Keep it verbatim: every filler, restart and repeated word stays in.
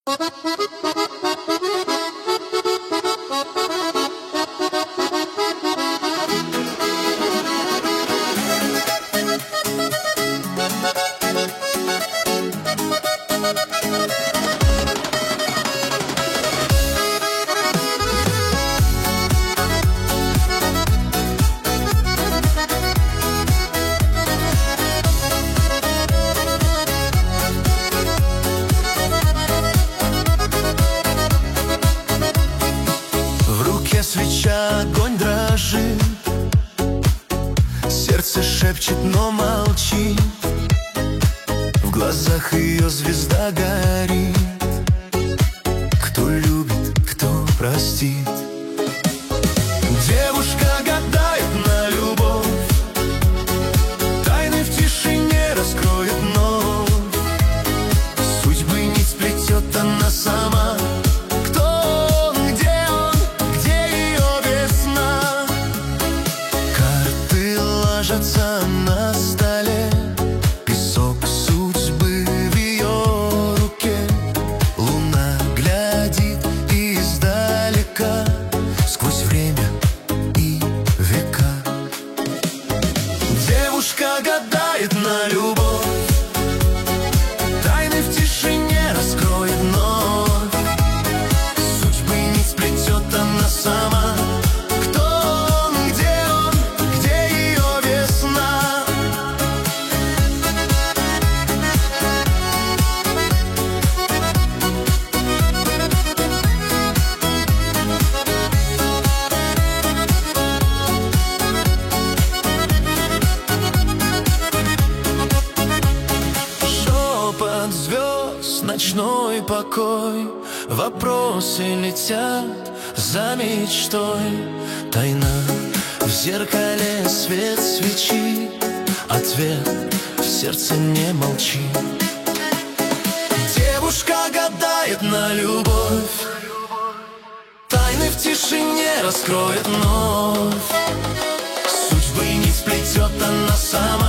Свеча, огонь дрожит, сердце шепчет, но молчит. В глазах ее звезда горит. Кто любит, кто простит. Девушка гадает на любовь, тайны в тишине раскроет вновь. Судьбы не сплетет она сама. На столе песок судьбы в ее руке. Луна глядит издалека, сквозь время и века. Девушка гадает на любовь, тайны в тишине раскроет вновь. Судьбы не сплетет она сама. Звезд, ночной покой, вопросы летят за мечтой. Тайна в зеркале, свет свечи, ответ в сердце не молчи. Девушка гадает на любовь, тайны в тишине раскроет вновь. Судьбы не сплетет она сама.